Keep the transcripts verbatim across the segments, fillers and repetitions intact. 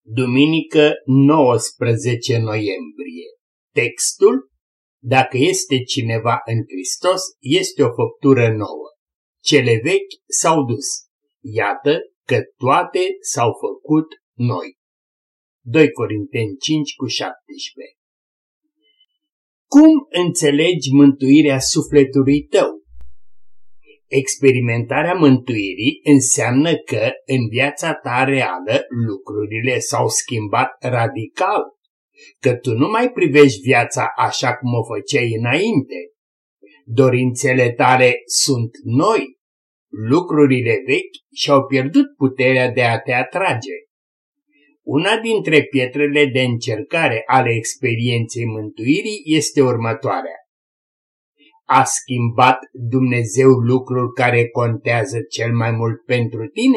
Duminică nouăsprezece noiembrie. Textul: dacă este cineva în Hristos, este o făptură nouă. Cele vechi s-au dus. Iată că toate s-au făcut noi. doi Corinteni cinci cu șaptesprezece. Cum înțelegi mântuirea sufletului tău? Experimentarea mântuirii înseamnă că în viața ta reală lucrurile s-au schimbat radical, că tu nu mai privești viața așa cum o făceai înainte. Dorințele tale sunt noi, lucrurile vechi și-au pierdut puterea de a te atrage. Una dintre pietrele de încercare ale experienței mântuirii este următoarea. A schimbat Dumnezeu lucrul care contează cel mai mult pentru tine?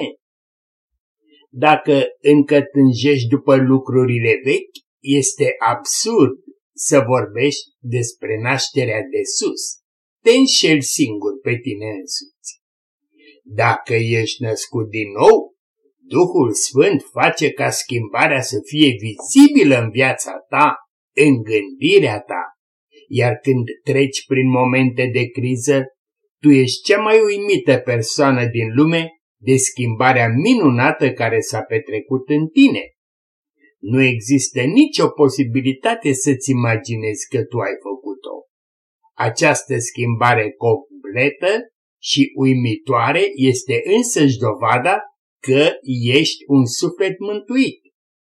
Dacă încă tânjești după lucrurile vechi, este absurd să vorbești despre nașterea de sus. Te înșeli singur pe tine însuți. Dacă ești născut din nou, Duhul Sfânt face ca schimbarea să fie vizibilă în viața ta, în gândirea ta. Iar când treci prin momente de criză, tu ești cea mai uimită persoană din lume de schimbarea minunată care s-a petrecut în tine. Nu există nicio posibilitate să-ți imaginezi că tu ai făcut-o. Această schimbare completă și uimitoare este însăși dovada că ești un suflet mântuit.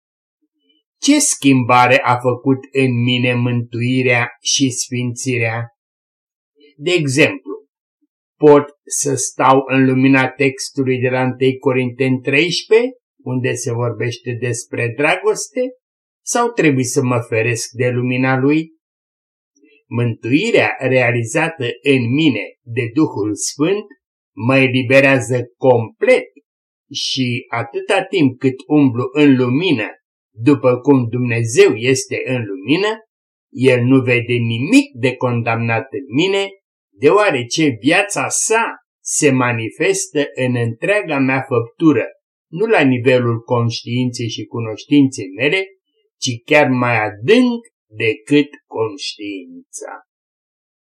Ce schimbare a făcut în mine mântuirea și sfințirea? De exemplu, pot să stau în lumina textului de la întâi Corinteni treisprezece, unde se vorbește despre dragoste, sau trebuie să mă feresc de lumina lui? Mântuirea realizată în mine de Duhul Sfânt mă eliberează complet și atâta timp cât umblu în lumină, după cum Dumnezeu este în lumină, El nu vede nimic de condamnat în mine, deoarece viața sa se manifestă în întreaga mea făptură, nu la nivelul conștiinței și cunoștinței mele, ci chiar mai adânc decât conștiința.